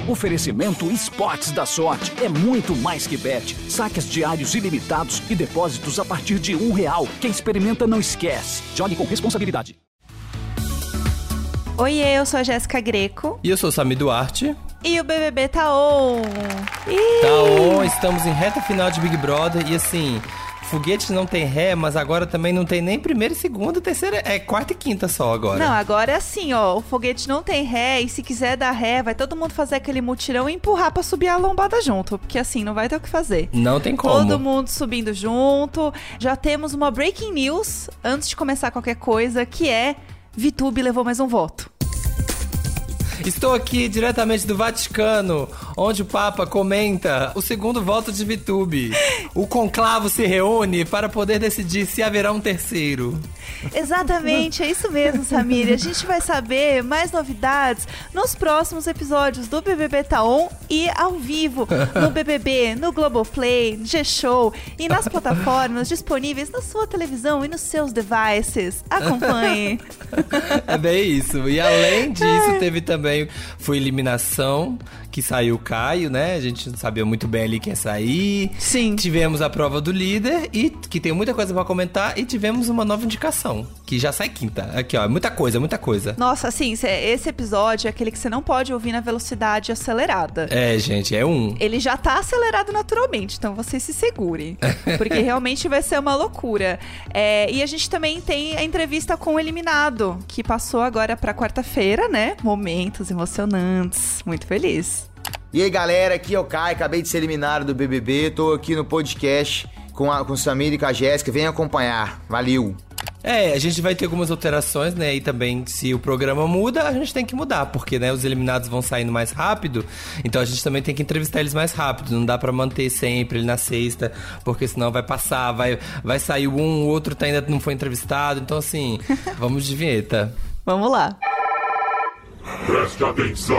Oferecimento Esportes da Sorte. É muito mais que bet. Saques diários ilimitados e depósitos a partir de R$1. Quem experimenta não esquece. Jogue com responsabilidade. Oi, eu sou a Jéssica Greco. E eu sou o Samir Duarte. E o BBB tá on. Tá on, estamos em reta final de Big Brother. E assim, foguete não tem ré, mas agora também não tem nem primeira e segunda, terceira, é quarta e quinta só agora. Não, agora é assim, ó, o foguete não tem ré e se quiser dar ré, vai todo mundo fazer aquele mutirão e empurrar pra subir a lombada junto, porque assim, não vai ter o que fazer. Não tem como. Todo mundo subindo junto. Já temos uma breaking news antes de começar qualquer coisa, que é VTube levou mais um voto. Estou aqui diretamente do Vaticano, onde o Papa comenta o segundo voto de VTube. O conclavo se reúne para poder decidir se haverá um terceiro. Exatamente, é isso mesmo, Samir. A gente vai saber mais novidades nos próximos episódios do BBB Tá On e ao vivo no BBB, no Globoplay, no G-Show e nas plataformas disponíveis na sua televisão e nos seus devices. Acompanhe. É bem isso. E além disso, teve também foi eliminação, que saiu o Caio, né? A gente não sabia muito bem ali quem ia sair. Sim. Tivemos a prova do líder, e que tem muita coisa pra comentar, e tivemos uma nova indicação, que já sai quinta. Aqui, ó, muita coisa, muita coisa. Nossa, assim, esse episódio é aquele que você não pode ouvir na velocidade acelerada. É, gente, é um. Ele já tá acelerado naturalmente, então vocês se segurem, porque realmente vai ser uma loucura. E a gente também tem a entrevista com o eliminado, que passou agora pra quarta-feira, né? Momentos emocionantes, muito feliz. E aí, galera, aqui é o Caio, acabei de ser eliminado do BBB, tô aqui no podcast com o Samir e com a Jéssica, vem acompanhar, valeu! A gente vai ter algumas alterações, né, e também se o programa muda, a gente tem que mudar, porque, né, os eliminados vão saindo mais rápido, então a gente também tem que entrevistar eles mais rápido, não dá pra manter sempre ele na sexta, porque senão vai passar, vai sair o outro ainda não foi entrevistado, então assim, vamos de vinheta. Vamos lá. Preste atenção.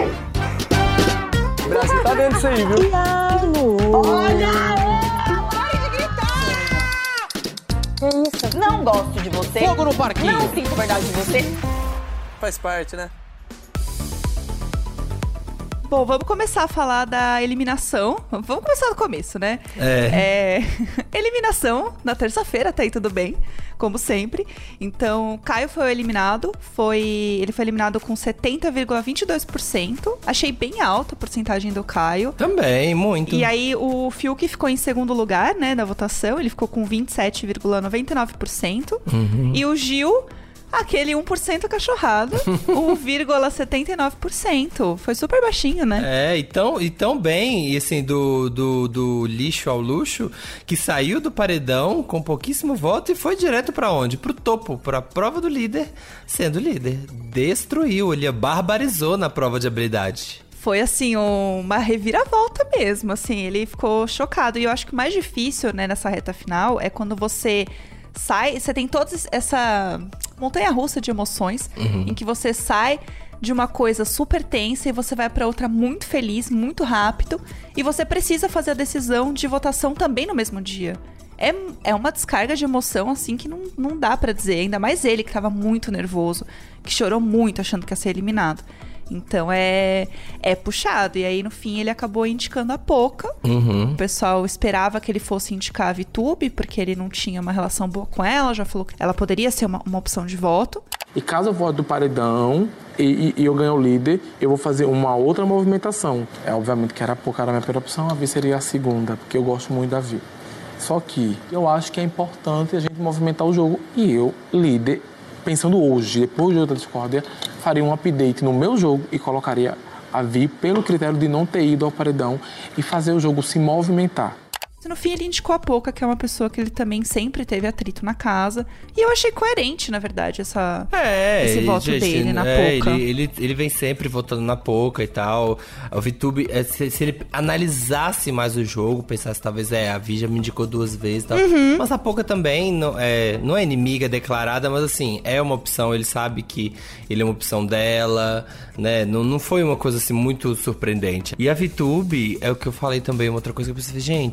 O Brasil tá vendo isso aí, viu? Olha! Pare de gritar! Que isso? Não gosto de você. Fogo no parquinho. Não sinto verdade de você. Faz parte, né? Bom, vamos começar a falar da eliminação. Vamos começar do começo, né? Eliminação na terça-feira, tá aí tudo bem, como sempre. Então, Caio foi eliminado. Ele foi eliminado com 70,22%. Achei bem alta a porcentagem do Caio. Também, muito. E aí, o Fiuk ficou em segundo lugar, né, da votação. Ele ficou com 27,99%. E o Gil... aquele 1% cachorrado, 1,79%. Foi super baixinho, né? E tão bem, e assim, do lixo ao luxo, que saiu do paredão com pouquíssimo voto e foi direto pra onde? Pro topo, pra prova do líder, sendo líder. Destruiu, ele barbarizou na prova de habilidade. Foi, assim, uma reviravolta mesmo, assim, ele ficou chocado. E eu acho que o mais difícil, né, nessa reta final, é quando você tem toda essa montanha-russa de emoções, em que você sai de uma coisa super tensa e você vai pra outra muito feliz, muito rápido, e você precisa fazer a decisão de votação também no mesmo dia. É uma descarga de emoção, assim, que não dá pra dizer. Ainda mais ele, que tava muito nervoso, que chorou muito achando que ia ser eliminado. Então é puxado. E aí, no fim, ele acabou indicando a Poca. O pessoal esperava que ele fosse indicar a VTube, porque ele não tinha uma relação boa com ela. Já falou que ela poderia ser uma opção de voto. E caso eu vote do paredão e eu ganhe o líder, eu vou fazer uma outra movimentação. Obviamente que era a Poca, era a minha primeira opção, a Vi seria a segunda, porque eu gosto muito da Vi. Só que eu acho que é importante a gente movimentar o jogo. E eu, líder, pensando hoje, depois do jogo da discórdia, faria um update no meu jogo e colocaria a Vi pelo critério de não ter ido ao paredão e fazer o jogo se movimentar. No fim, ele indicou a Poca, que é uma pessoa que ele também sempre teve atrito na casa. E eu achei coerente, na verdade, esse voto dele na Poca. Ele vem sempre votando na Poca e tal. O VTube, se ele analisasse mais o jogo, pensasse, talvez, a Vi já me indicou 2 vezes e tal. Mas a Poca também não é inimiga declarada, mas assim, é uma opção. Ele sabe que ele é uma opção dela, né? Não foi uma coisa assim muito surpreendente. E a VTube, é o que eu falei também, uma outra coisa que eu pensei, gente...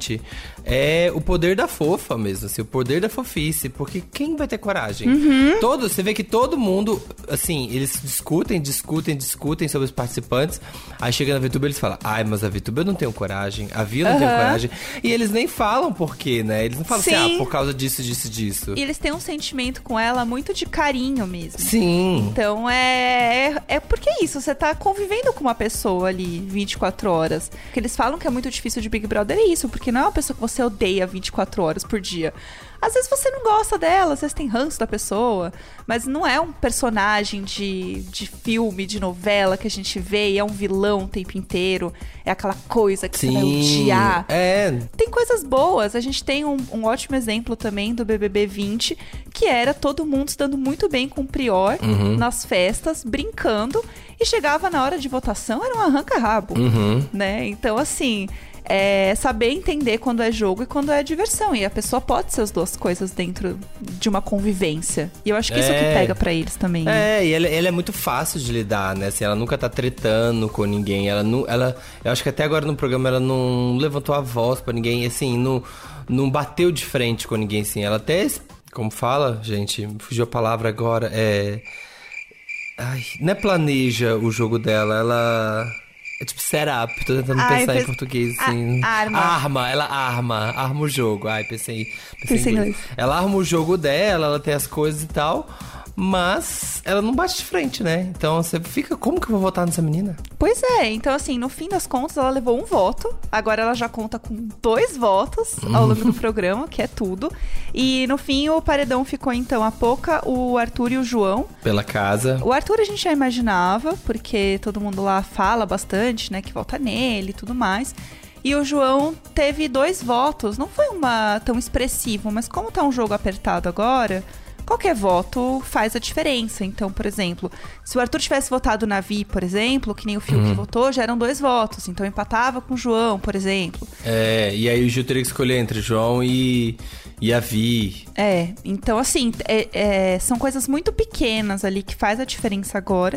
é o poder da fofa mesmo, assim, o poder da fofice. Porque quem vai ter coragem? Você vê que todo mundo, assim, eles discutem sobre os participantes. Aí chega na VTuber, eles falam, ai, mas a VTuber eu não tenho coragem, a Vi eu não tenho coragem. E eles nem falam por quê, né? Eles não falam assim, por causa disso. E eles têm um sentimento com ela muito de carinho mesmo. Sim. Então é porque é isso, você tá convivendo com uma pessoa ali 24 horas. O que eles falam que é muito difícil de Big Brother é isso, porque não é uma pessoa que você odeia 24 horas por dia. Às vezes você não gosta dela, às vezes tem ranço da pessoa, mas não é um personagem de filme, de novela que a gente vê e é um vilão o tempo inteiro. É aquela coisa que você vai odiar. Tem coisas boas. A gente tem um ótimo exemplo também do BBB 20, que era todo mundo se dando muito bem com o Prior nas festas, brincando, e chegava na hora de votação, era um arranca-rabo, né? Então, assim... saber entender quando é jogo e quando é diversão. E a pessoa pode ser as duas coisas dentro de uma convivência. E eu acho que isso que pega pra eles também. E ela é muito fácil de lidar, né? Assim, ela nunca tá tretando com ninguém. Eu acho que até agora no programa ela não levantou a voz pra ninguém. Assim, não bateu de frente com ninguém, assim. Ela até... Como fala, gente? Fugiu a palavra agora. Não é planeja o jogo dela. Ela... É tipo setup, tô tentando pensar em português, assim. Ela arma o jogo. Pensei em inglês. Ela arma o jogo dela, ela tem as coisas e tal, mas ela não bate de frente, né? Então você fica, como que eu vou votar nessa menina? Pois é, então assim, no fim das contas ela levou um voto, agora ela já conta com 2 votos ao longo do programa, que é tudo. E no fim o paredão ficou então a Poca, o Arthur e o João. Pela casa. O Arthur a gente já imaginava, porque todo mundo lá fala bastante, né, que vota nele e tudo mais. E o João teve 2 votos, não foi tão expressivo, mas como tá um jogo apertado agora... Qualquer voto faz a diferença. Então, por exemplo, se o Arthur tivesse votado na Vi, por exemplo, que nem o Fiuk votou, já eram 2 votos. Então, empatava com o João, por exemplo. E aí o Gil teria que escolher entre o João e a Vi. Então assim, são coisas muito pequenas ali que faz a diferença agora.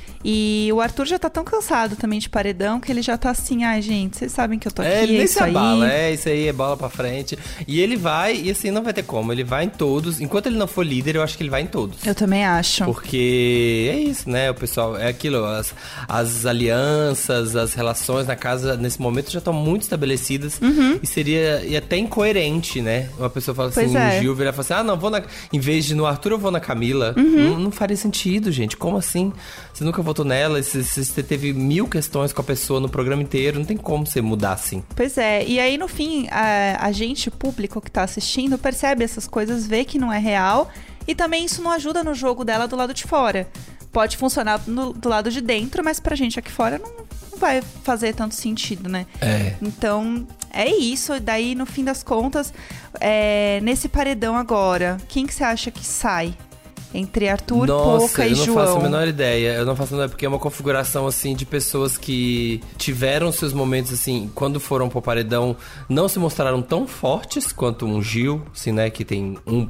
E o Arthur já tá tão cansado também de paredão que ele já tá assim, ai gente, vocês sabem que eu tô aqui, ele nem isso se abala, aí. Isso aí é bola pra frente. E ele vai, e assim, não vai ter como, ele vai em todos. Enquanto ele não for líder, eu acho que ele vai em todos. Eu também acho. Porque é isso, né, o pessoal, é aquilo, as alianças, as relações na casa, nesse momento, já estão muito estabelecidas. E seria até incoerente, né, uma pessoa fala assim, o Gil virar e falar assim, não, vou em vez de ir no Arthur, eu vou na Camila. Não faria sentido, gente, como assim? Você nunca votou nela, você teve 1000 questões com a pessoa no programa inteiro, não tem como você mudar assim. Pois é, e aí no fim, a gente, o público que tá assistindo, percebe essas coisas, vê que não é real, e também isso não ajuda no jogo dela do lado de fora. Pode funcionar do lado de dentro, mas pra gente aqui fora não vai fazer tanto sentido, né? Então, é isso. Daí, no fim das contas, nesse paredão agora, quem que você acha que sai? Entre Arthur, Poca e João. Eu não faço a menor ideia. Eu não faço a menor, porque é uma configuração, assim, de pessoas que tiveram seus momentos, assim, quando foram pro paredão, não se mostraram tão fortes quanto um Gil, assim, né, que tem 1%,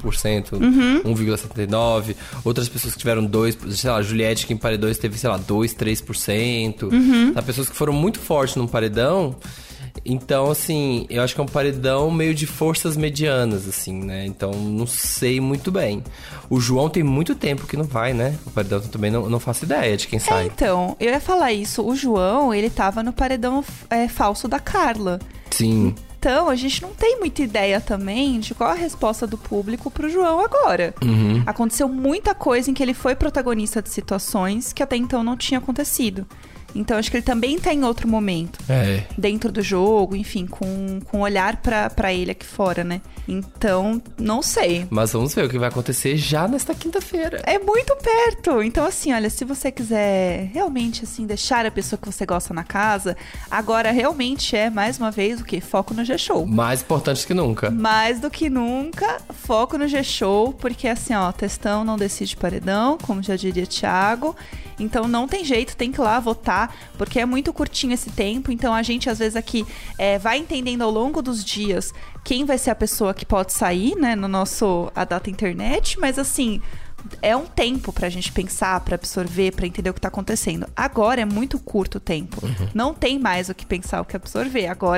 1,79%. Outras pessoas que tiveram 2%, sei lá, Juliette, que em paredões teve, sei lá, 2%, 3%. Pessoas que foram muito fortes num paredão. Então, assim, eu acho que é um paredão meio de forças medianas, assim, né? Então, não sei muito bem. O João tem muito tempo que não vai, né? O paredão também não faço ideia de quem sai. Então, eu ia falar isso. O João, ele tava no paredão falso da Carla. Sim. Então, a gente não tem muita ideia também de qual a resposta do público pro João agora. Aconteceu muita coisa em que ele foi protagonista de situações que até então não tinha acontecido. Então, acho que ele também tá em outro momento. Dentro do jogo, enfim, com olhar pra ele aqui fora, né? Então, não sei. Mas vamos ver o que vai acontecer já nesta quinta-feira. É muito perto. Então, assim, olha, se você quiser realmente, assim, deixar a pessoa que você gosta na casa, agora realmente mais uma vez, o quê? Foco no G-Show. Mais importante que nunca. Mais do que nunca, foco no G-Show, porque assim, ó, textão não decide paredão, como já diria Thiago. Então não tem jeito, tem que ir lá votar, porque é muito curtinho esse tempo. Então a gente, às vezes, aqui vai entendendo ao longo dos dias quem vai ser a pessoa que pode sair, né, no nosso A Data Internet. Mas assim, é um tempo pra gente pensar, pra absorver, pra entender o que tá acontecendo. Agora é muito curto o tempo. Não tem mais o que pensar, o que absorver. Agora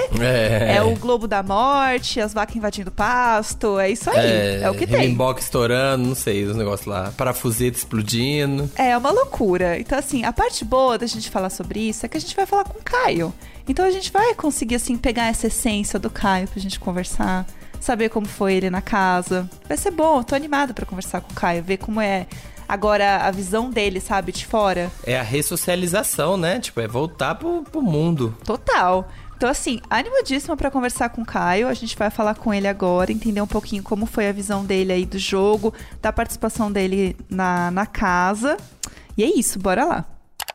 é o Globo da Morte, as vacas invadindo o pasto, é isso aí. É o que tem. Rimbombo estourando, não sei, os negócios lá. Parafuseta explodindo. É uma loucura. Então, assim, a parte boa da gente falar sobre isso é que a gente vai falar com o Caio. Então a gente vai conseguir, assim, pegar essa essência do Caio pra gente conversar, saber como foi ele na casa. Vai ser bom, eu tô animada pra conversar com o Caio, ver como é agora a visão dele, sabe, de fora. É a ressocialização, né? Tipo, é voltar pro mundo. Total. Então, assim, animadíssima pra conversar com o Caio. A gente vai falar com ele agora, entender um pouquinho como foi a visão dele aí do jogo, da participação dele na casa. E é isso, bora lá.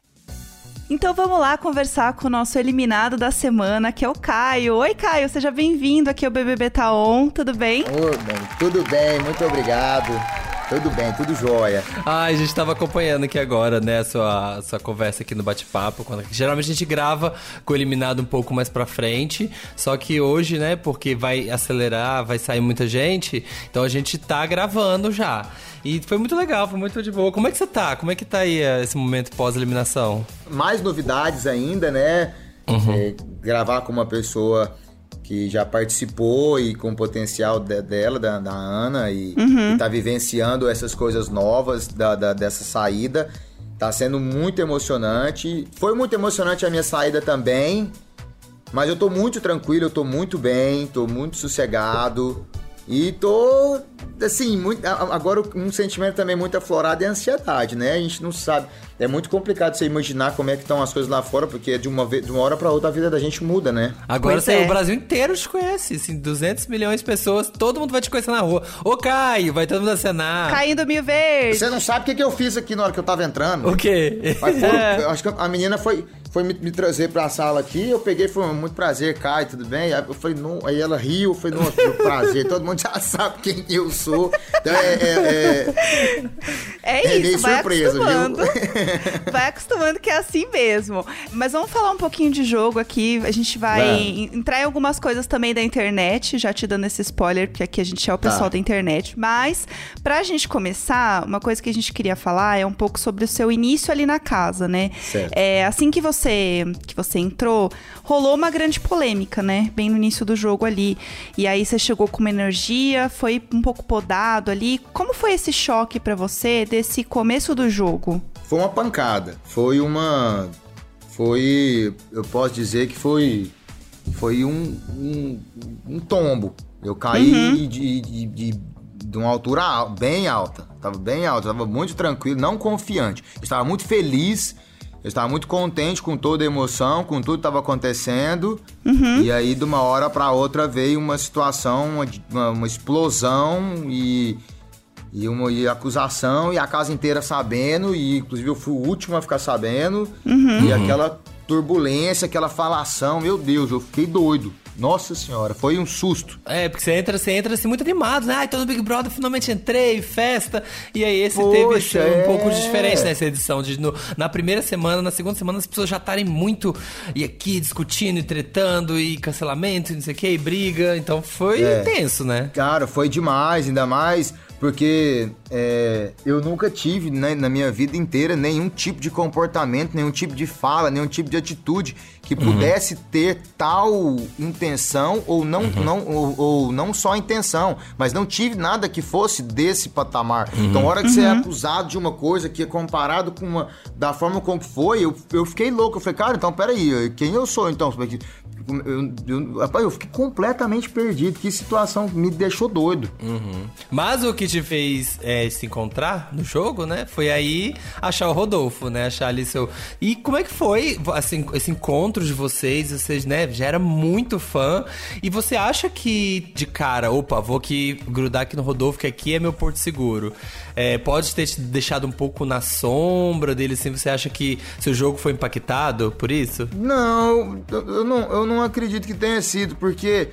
Então vamos lá conversar com o nosso eliminado da semana, que é o Caio. Oi, Caio, seja bem-vindo aqui ao BBB Tá On, tudo bem? Tudo bem, muito obrigado. Tudo bem, tudo jóia. A gente tava acompanhando aqui agora, né, a sua conversa aqui no bate-papo. Geralmente a gente grava com o eliminado um pouco mais pra frente, só que hoje, né, porque vai acelerar, vai sair muita gente, então a gente tá gravando já. E foi muito legal, foi muito de boa. Como é que você tá? Como é que tá aí esse momento pós-eliminação? Mais novidades ainda, né? Gravar com uma pessoa que já participou e com o potencial dela, da Ana, e tá vivenciando essas coisas novas dessa saída. Tá sendo muito emocionante. Foi muito emocionante a minha saída também, mas eu tô muito tranquilo, eu tô muito bem, tô muito sossegado. E tô, assim, agora um sentimento também muito aflorado é a ansiedade, né? A gente não sabe, é muito complicado você imaginar como é que estão as coisas lá fora, porque de uma hora pra outra a vida da gente muda, né? Agora o Brasil inteiro te conhece, assim, 200 milhões de pessoas, todo mundo vai te conhecer na rua. Ô, Caio, vai todo mundo acenar. Caindo mil vezes. Você não sabe o que eu fiz aqui na hora que eu tava entrando? O quê? Eu acho que a menina foi me trazer pra sala aqui, eu peguei, foi muito prazer, Caio, tudo bem? Aí eu falei, não, aí ela riu, eu falei, não, prazer, todo mundo já sabe quem eu sou. Então é isso, meio vai surpresa, acostumando. viu? Vai acostumando que é assim mesmo. Mas vamos falar um pouquinho de jogo aqui, a gente vai entrar em algumas coisas também da internet, já te dando esse spoiler, porque aqui a gente é o pessoal da internet. Mas, pra gente começar, uma coisa que a gente queria falar é um pouco sobre o seu início ali na casa, né? Certo. Assim que você entrou, rolou uma grande polêmica, né? Bem no início do jogo ali. E aí você chegou com uma energia, foi um pouco podado ali. Como foi esse choque pra você desse começo do jogo? Foi uma pancada. Eu posso dizer que foi um tombo. Eu caí de uma altura bem alta. Tava bem alta, tava muito tranquilo, não confiante. Estava muito feliz. Eu estava muito contente com toda a emoção, com tudo que estava acontecendo. E aí, de uma hora para outra, veio uma situação, uma explosão e acusação, e a casa inteira sabendo, e inclusive eu fui o último a ficar sabendo. E aquela turbulência, aquela falação, meu Deus, eu fiquei doido. Nossa senhora, foi um susto. É, porque você entra assim muito animado, né? Ai, tô no Big Brother, finalmente entrei, festa. E aí esse teve um pouco de diferente nessa edição. Na primeira semana, na segunda semana, as pessoas já estarem muito e aqui discutindo e tretando, e cancelamento, e não sei o que, e briga. Então foi intenso, né? Cara, foi demais, ainda mais porque eu nunca tive, né, na minha vida inteira, nenhum tipo de comportamento, nenhum tipo de fala, nenhum tipo de atitude que pudesse ter tal intenção ou não só intenção, mas não tive nada que fosse desse patamar. Então, a hora que você é acusado de uma coisa que é comparado com da forma como foi, eu fiquei louco. Eu falei, cara, então peraí, quem eu sou então? Rapaz, eu fiquei completamente perdido. Que situação me deixou doido. Mas o que te fez se encontrar no jogo, né? Foi aí achar o Rodolfo, né? Achar ali seu... E como é que foi, assim, esse encontro de vocês? Vocês, né, já era muito fã. E você acha que, de cara, opa, vou aqui grudar aqui no Rodolfo, que aqui é meu porto seguro. Pode ter te deixado um pouco na sombra dele, assim? Você acha que seu jogo foi impactado por isso? Não, eu não acredito que tenha sido, porque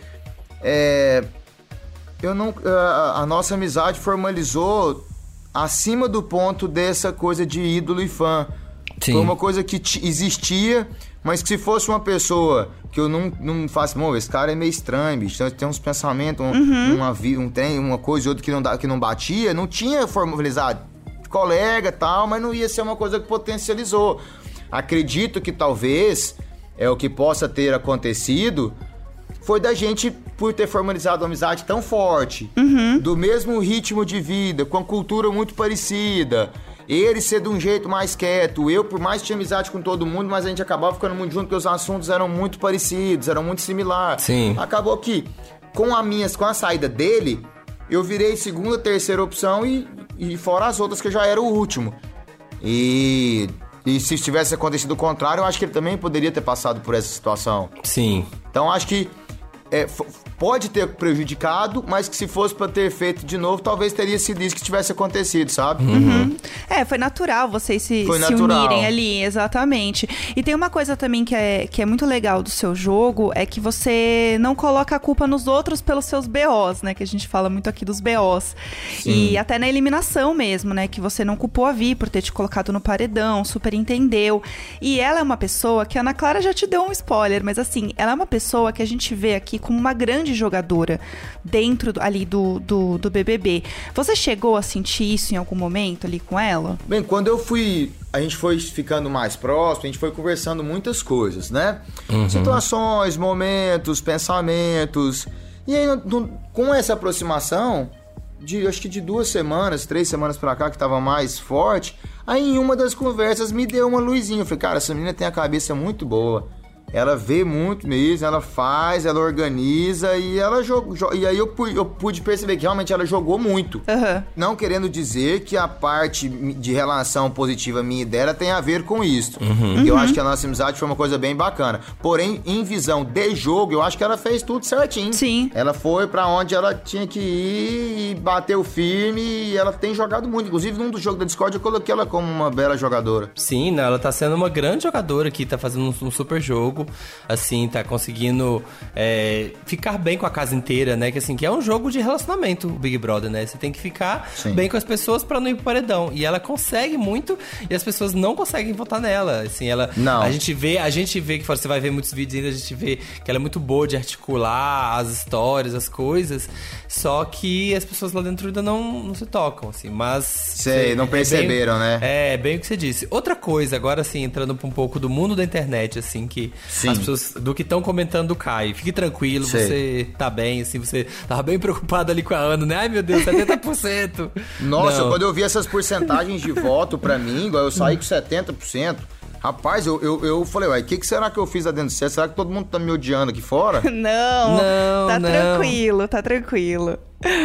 a nossa amizade formalizou acima do ponto dessa coisa de ídolo e fã. Sim. Foi uma coisa que existia, mas que se fosse uma pessoa que eu não faço... Esse cara é meio estranho, bicho. Tem uns pensamentos, uma coisa e outra que não batia. Não tinha formalizado colega e tal, mas não ia ser uma coisa que potencializou. Acredito que talvez o que possa ter acontecido foi da gente, por ter formalizado uma amizade tão forte, do mesmo ritmo de vida, com a cultura muito parecida, ele ser de um jeito mais quieto, eu por mais tinha amizade com todo mundo, mas a gente acabava ficando muito junto porque os assuntos eram muito parecidos, eram muito similares. Sim. Acabou que, com a saída dele, eu virei segunda, terceira opção e fora as outras que eu já era o último. E se tivesse acontecido o contrário, eu acho que ele também poderia ter passado por essa situação. Sim. Então acho que pode ter prejudicado, mas que se fosse pra ter feito de novo, talvez teria sido isso que tivesse acontecido, sabe? Foi natural vocês se unirem ali, exatamente. E tem uma coisa também que é muito legal do seu jogo, é que você não coloca a culpa nos outros pelos seus BOs, né? Que a gente fala muito aqui dos BOs. Sim. E até na eliminação mesmo, né? Que você não culpou a Vi por ter te colocado no paredão, super entendeu. E ela é uma pessoa que a Ana Clara já te deu um spoiler, mas assim, ela é uma pessoa que a gente vê aqui como uma grande jogadora dentro ali do BBB. Você chegou a sentir isso em algum momento ali com ela? Bem, quando a gente foi ficando mais próximo, a gente foi conversando muitas coisas, né? Situações, momentos, pensamentos. E aí, com essa aproximação, acho que de 2 semanas, 3 semanas pra cá, que tava mais forte, aí em uma das conversas me deu uma luzinha. Eu falei, cara, essa menina tem a cabeça muito boa. Ela vê muito mesmo, ela faz, ela organiza e ela e aí eu pude perceber que realmente ela jogou muito. Não querendo dizer que a parte de relação positiva minha e dela tem a ver com isso. Eu acho que a nossa amizade foi uma coisa bem bacana. Porém, em visão de jogo, eu acho que ela fez tudo certinho. Sim. Ela foi pra onde ela tinha que ir e bateu firme e ela tem jogado muito. Inclusive, num dos jogos da Discord, eu coloquei ela como uma bela jogadora. Sim, não, ela tá sendo uma grande jogadora aqui, tá fazendo um super jogo. Assim, tá conseguindo ficar bem com a casa inteira, né? Que é um jogo de relacionamento, o Big Brother, né? Você tem que ficar bem com as pessoas pra não ir pro paredão. E ela consegue muito e as pessoas não conseguem votar nela. Assim, ela... Não. A gente vê que você vai ver muitos vídeos ainda, a gente vê que ela é muito boa de articular as histórias, as coisas. Só que as pessoas lá dentro ainda não se tocam, assim. Mas... não perceberam, né? É, bem o que você disse. Outra coisa, agora assim, entrando pra um pouco do mundo da internet, assim, que... As pessoas do que estão comentando do Caio. Fique tranquilo, você tá bem, assim, você tava bem preocupado ali com a Ana, né? Ai, meu Deus, 70%. Nossa, quando eu vi essas porcentagens de voto pra mim, igual eu saí com 70%. Rapaz, eu falei, uai, o que será que eu fiz lá dentro do set? Será que todo mundo tá me odiando aqui fora? Não, tá tranquilo.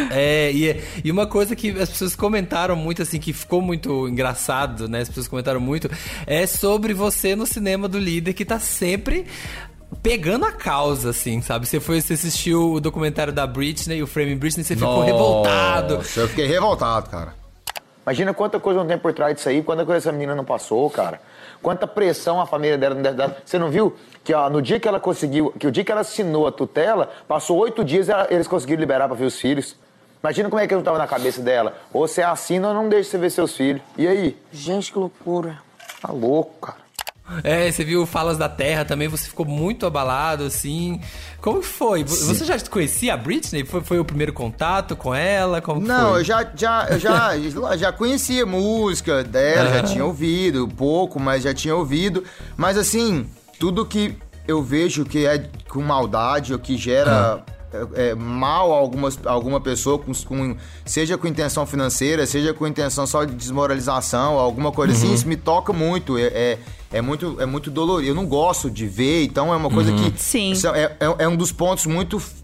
E uma coisa que as pessoas comentaram muito, assim, que ficou muito engraçado, né? As pessoas comentaram muito, é sobre você no cinema do líder, que tá sempre pegando a causa, assim, sabe? Você assistiu o documentário da Britney, o Frame Britney, você ficou revoltado. Eu fiquei revoltado, cara. Imagina quanta coisa não tem por trás disso aí, quanta coisa essa menina não passou, cara. Quanta pressão a família dela não deve dar. Você não viu que no dia que ela conseguiu, que o dia que ela assinou a tutela, passou 8 dias e eles conseguiram liberar pra ver os filhos. Imagina como é que não tava na cabeça dela. Ou você assina ou não deixa você ver seus filhos. E aí? Gente, que loucura. Tá louco, cara. Você viu Falas da Terra também, você ficou muito abalado, assim. Como que foi? Sim. Você já conhecia a Britney? Foi o primeiro contato com ela? Como não, foi? eu já conhecia música dela, já tinha ouvido pouco, mas já tinha ouvido. Mas assim, tudo que eu vejo que é com maldade ou que gera mal a alguma pessoa, seja com intenção financeira, seja com intenção só de desmoralização, alguma coisa assim, isso me toca muito. É muito dolorido. Eu não gosto de ver, então é uma coisa que... Sim. É um dos pontos um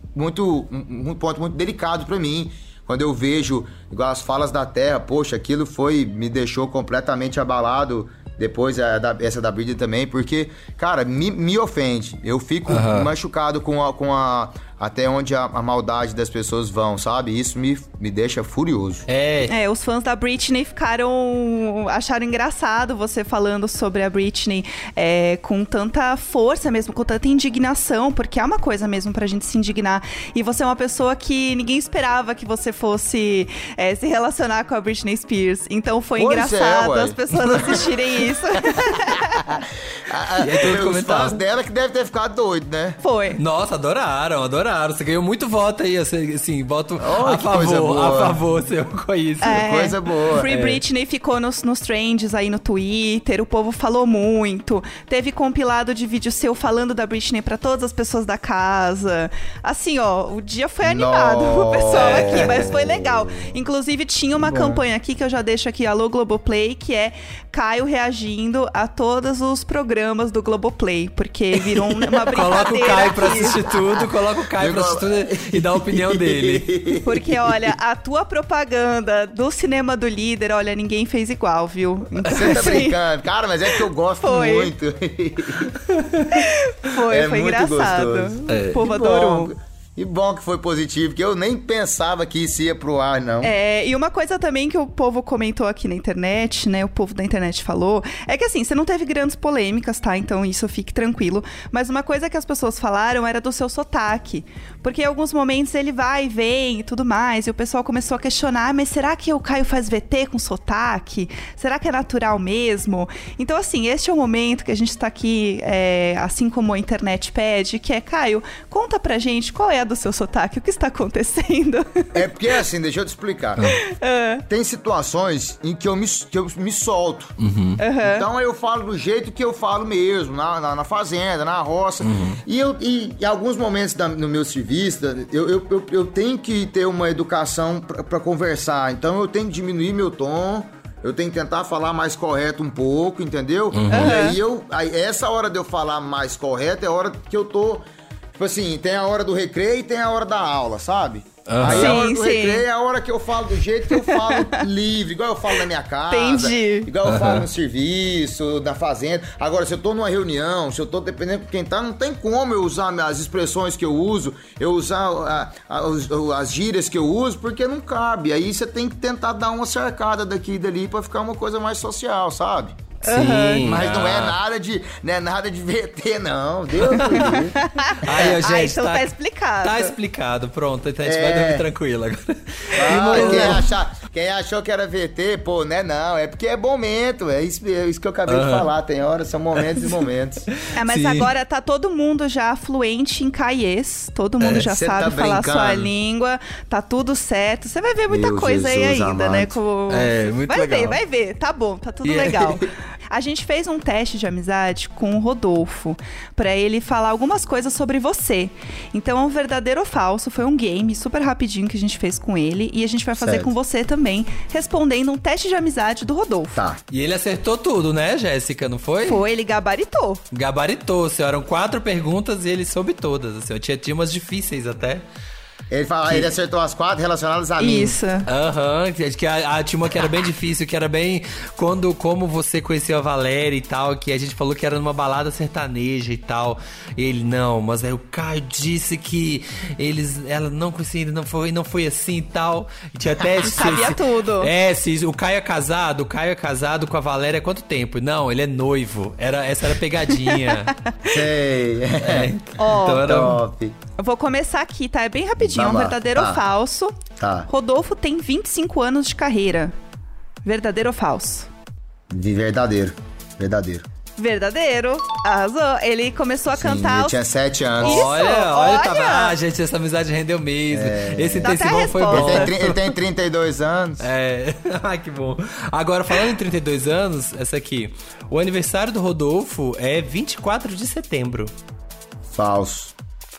ponto muito delicado pra mim. Quando eu vejo, igual as Falas da Terra, poxa, aquilo me deixou completamente abalado. Depois essa da Britney também, porque, cara, me ofende. Eu fico machucado com até onde a maldade das pessoas vão, sabe? Isso me deixa furioso. Os fãs da Britney acharam engraçado você falando sobre a Britney com tanta força mesmo, com tanta indignação, porque é uma coisa mesmo pra gente se indignar. E você é uma pessoa que ninguém esperava que você fosse se relacionar com a Britney Spears. Então foi engraçado as pessoas assistirem isso. Os fãs dela que devem ter ficado doido, né? Foi. Nossa, adoraram. Você ganhou muito voto aí, assim, voto a favor seu com isso. Coisa boa. Free Britney ficou nos trends aí no Twitter, o povo falou muito. Teve compilado de vídeo seu falando da Britney pra todas as pessoas da casa. Assim, o dia foi animado pro pessoal aqui, mas foi legal. Inclusive, tinha uma campanha aqui que eu já deixo aqui, alô Globoplay, que é Caio reagindo a todos os programas do Globoplay, porque virou uma brincadeira. Coloca o Caio pra assistir tudo, e dá a opinião dele. Porque, olha, a tua propaganda do cinema do líder, olha, ninguém fez igual, viu? Você tá brincando? Cara, mas é que eu gosto muito. Foi engraçado. O povo adorou. E bom que foi positivo, que eu nem pensava que isso ia pro ar, não. E uma coisa também que o povo comentou aqui na internet, né, o povo da internet falou, é que assim, você não teve grandes polêmicas, tá? Então isso fique tranquilo. Mas uma coisa que as pessoas falaram era do seu sotaque. Porque em alguns momentos ele vai e vem e tudo mais, e o pessoal começou a questionar, mas será que o Caio faz VT com sotaque? Será que é natural mesmo? Então assim, este é o momento que a gente tá aqui, assim como a internet pede, que é, Caio, conta pra gente qual é a do seu sotaque, o que está acontecendo? É porque assim, deixa eu te explicar. Tem situações em que eu me solto. Então eu falo do jeito que eu falo mesmo, na fazenda, na roça. E em alguns momentos no meu serviço, eu tenho que ter uma educação pra conversar. Então eu tenho que diminuir meu tom. Eu tenho que tentar falar mais correto um pouco, entendeu? E aí essa hora de eu falar mais correto é a hora que eu tô... Tipo assim, tem a hora do recreio e tem a hora da aula, sabe? Aí a hora do recreio é a hora que eu falo do jeito que eu falo livre, igual eu falo na minha casa. Entendi. Igual eu falo no serviço, na fazenda. Agora, se eu tô numa reunião, se eu tô dependendo de quem tá, não tem como eu usar as expressões que eu uso, eu usar as gírias que eu uso, porque não cabe. Aí você tem que tentar dar uma cercada daqui e dali pra ficar uma coisa mais social, sabe? Sim, mas não é nada de VT, não. Deus do céu. Aí, gente, então tá explicado. Tá explicado, pronto. Então a gente vai dormir tranquilo agora. Quem achou que era VT, pô, né? Não, é porque é momento. É isso que eu acabei de falar. Tem horas, são momentos e momentos. Mas agora tá todo mundo já fluente em caiês. Todo mundo já sabe falar a sua língua. Tá tudo certo. Você vai ver muita coisa aí ainda, né? Muito legal. Vai ver. Tá bom, tá tudo legal. A gente fez um teste de amizade com o Rodolfo, pra ele falar algumas coisas sobre você. Então, é um verdadeiro ou falso, foi um game super rapidinho que a gente fez com ele. E a gente vai fazer com você também, respondendo um teste de amizade do Rodolfo. Tá. E ele acertou tudo, né, Jéssica, não foi? Foi, ele gabaritou. Gabaritou, assim, eram 4 perguntas e ele soube todas, assim, eu tinha umas difíceis até. Ele acertou as 4 relacionadas a mim. Isso. Que tinha uma que era bem difícil, que era bem como você conheceu a Valéria e tal, que a gente falou que era numa balada sertaneja e tal. E ele, não, mas aí o Caio disse que ela não conhecia, não foi assim e tal. E tinha até... Sabia tudo. O Caio é casado com a Valéria há quanto tempo? Não, ele é noivo. Essa era a pegadinha. Sei. Então era... Top. Eu vou começar aqui, tá? É bem rapidinho, é um verdadeiro ou falso. Tá. Rodolfo tem 25 anos de carreira. Verdadeiro ou falso? Verdadeiro. Verdadeiro. Arrasou. Ele começou a cantar... Ele tinha 7 anos. Isso, olha. Gente, essa amizade rendeu mesmo. Esse intensivão foi bom. Ele tem 32 anos. Ai, que bom. Agora, falando em 32 anos, essa aqui. O aniversário do Rodolfo é 24 de setembro. Falso,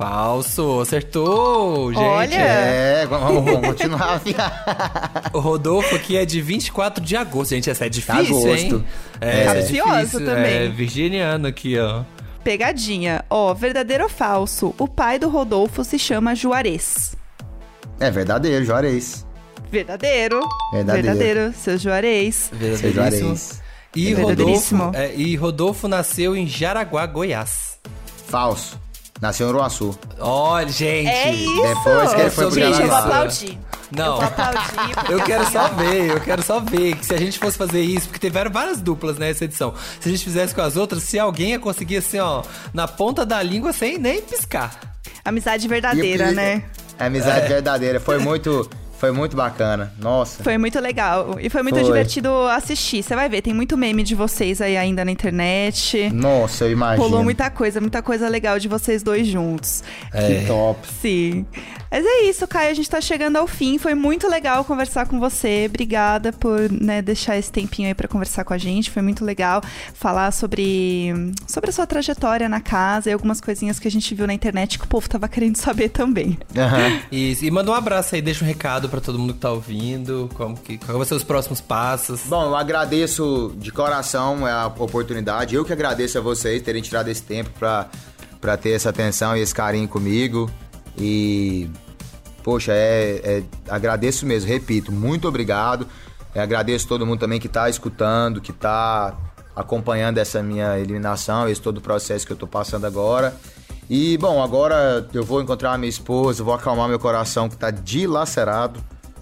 acertou, gente. Olha. Vamos continuar. O Rodolfo aqui é de 24 de agosto, gente. Essa é difícil, hein? Capcioso também. É virginiano aqui, ó. Pegadinha. Verdadeiro ou falso? O pai do Rodolfo se chama Juarez. É verdadeiro, Juarez. Verdadeiro. Seu Juarez. Seu Juarez. E Rodolfo nasceu em Jaraguá, Goiás. Falso. Nasceu em Uruaçu. Olha, gente. É isso! Depois que ele foi pro Gente, eu vou Granada. aplaudir. Não. Eu vou aplaudir. porque Eu quero assim, só ó, ver, que se a gente fosse fazer isso, porque tiveram várias duplas nessa edição. Se a gente fizesse com as outras, se alguém ia conseguir assim, ó, na ponta da língua sem nem piscar. Amizade verdadeira, né? Amizade verdadeira. Foi muito bacana. Nossa. Foi muito legal. E foi muito divertido assistir. Você vai ver, tem muito meme de vocês aí ainda na internet. Nossa, eu imagino. Rolou muita coisa legal de vocês dois juntos. Que top. Sim. Mas é isso, Caio, a gente tá chegando ao fim. Foi muito legal conversar com você. Obrigada por, né, deixar esse tempinho aí pra conversar com a gente. Foi muito legal falar sobre a sua trajetória na casa e algumas coisinhas que a gente viu na internet que o povo tava querendo saber também. Uhum. E manda um abraço aí, deixa um recado pra todo mundo que tá ouvindo. Qual vão ser os próximos passos? Bom, eu agradeço de coração a oportunidade. Eu que agradeço a vocês terem tirado esse tempo pra ter essa atenção e esse carinho comigo. E, poxa, agradeço mesmo, repito, muito obrigado. Agradeço todo mundo também que tá escutando, que tá acompanhando essa minha eliminação, esse todo o processo que eu tô passando agora. E, bom, agora eu vou encontrar a minha esposa, vou acalmar meu coração que tá dilacerado.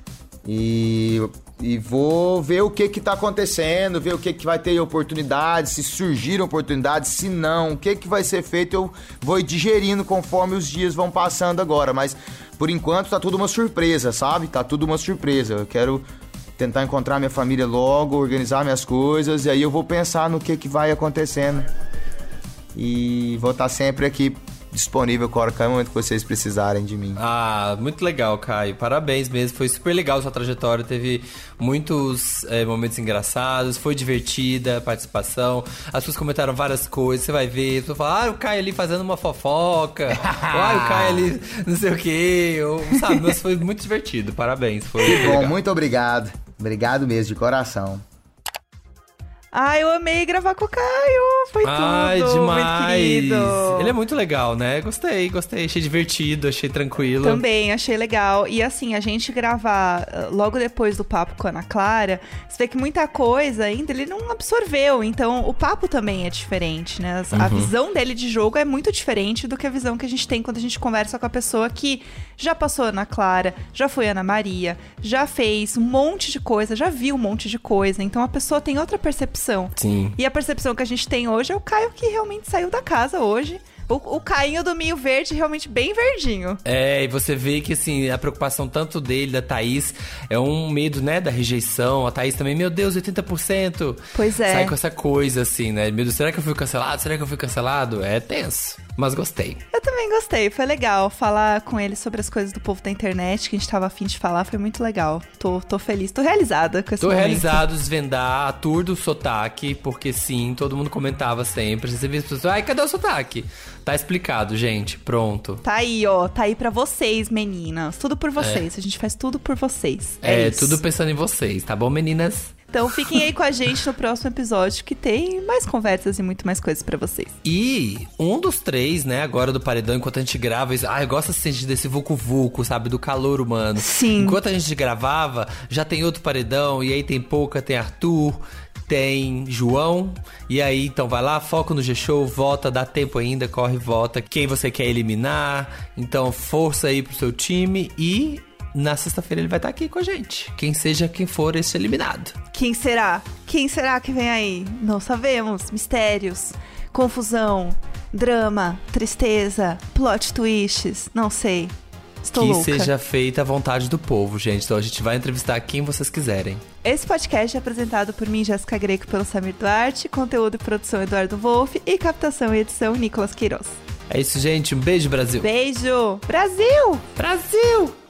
E vou ver o que tá acontecendo, ver o que vai ter oportunidades, se surgiram oportunidades, se não, o que vai ser feito, eu vou digerindo conforme os dias vão passando agora. Mas, por enquanto, tá tudo uma surpresa, sabe? Tá tudo uma surpresa. Eu quero tentar encontrar minha família logo, organizar minhas coisas, e aí eu vou pensar no que vai acontecendo. E vou estar sempre aqui disponível qualquer momento que vocês precisarem de mim. Ah, muito legal, Caio. Parabéns mesmo. Foi super legal a sua trajetória. Teve muitos momentos engraçados. Foi divertida a participação. As pessoas comentaram várias coisas. Você vai ver. As pessoas falam, o Caio ali fazendo uma fofoca. Ou, o Caio ali não sei o quê. Sabe, mas foi muito divertido. Parabéns. Foi bom, legal. muito obrigado. Obrigado mesmo, de coração. Ai, eu amei gravar com o Caio. Foi tudo. Demais. Muito querido. Ele é muito legal, né? Gostei. Achei divertido, achei tranquilo. Também, achei legal. E assim, a gente gravar logo depois do papo com a Ana Clara, você vê que muita coisa ainda ele não absorveu. Então, o papo também é diferente, né? A visão dele de jogo é muito diferente do que a visão que a gente tem quando a gente conversa com a pessoa que já passou Ana Clara, já foi Ana Maria, já fez um monte de coisa, já viu um monte de coisa. Então, a pessoa tem outra percepção. Sim. E a percepção que a gente tem hoje é o Caio que realmente saiu da casa hoje. O Cainho do Minho Verde realmente bem verdinho. E você vê que, assim, a preocupação tanto dele, da Thaís, é um medo, né, da rejeição. A Thaís também, meu Deus, 80%. Pois é. Sai com essa coisa, assim, né? Meu Deus, será que eu fui cancelado? Será que eu fui cancelado? É tenso, mas gostei. Eu também gostei, foi legal falar com ele sobre as coisas do povo da internet que a gente tava afim de falar, foi muito legal. Tô feliz, tô realizada com esse momento. Realizado, desvendar a tour do sotaque, porque sim, todo mundo comentava sempre. Você vê as pessoas, ai, cadê o sotaque? Tá explicado, gente, pronto. Tá aí, ó, tá aí pra vocês, meninas. Tudo por vocês, a gente faz tudo por vocês. Isso. Tudo pensando em vocês, tá bom, meninas? Então fiquem aí com a gente no próximo episódio, que tem mais conversas e muito mais coisas pra vocês. E um dos três, né, agora do Paredão, enquanto a gente grava, eu gosto de sentir desse vucu-vucu, sabe, do calor humano. Sim. Enquanto a gente gravava, já tem outro Paredão, e aí tem Pouca, tem Arthur, tem João, e aí, então vai lá, foca no G-Show, vota, dá tempo ainda, corre, vota, quem você quer eliminar, então força aí pro seu time e... Na sexta-feira ele vai estar aqui com a gente. Quem seja quem for esse eliminado. Quem será? Quem será que vem aí? Não sabemos. Mistérios, confusão, drama, tristeza, plot twists. Não sei. Estou louca. Que seja feita a vontade do povo, gente. Então a gente vai entrevistar quem vocês quiserem. Esse podcast é apresentado por mim, Jéssica Greco, pelo Samir Duarte. Conteúdo e produção, Eduardo Wolff. E captação e edição, Nicolas Queiroz. É isso, gente. Um beijo, Brasil. Beijo. Brasil! Brasil!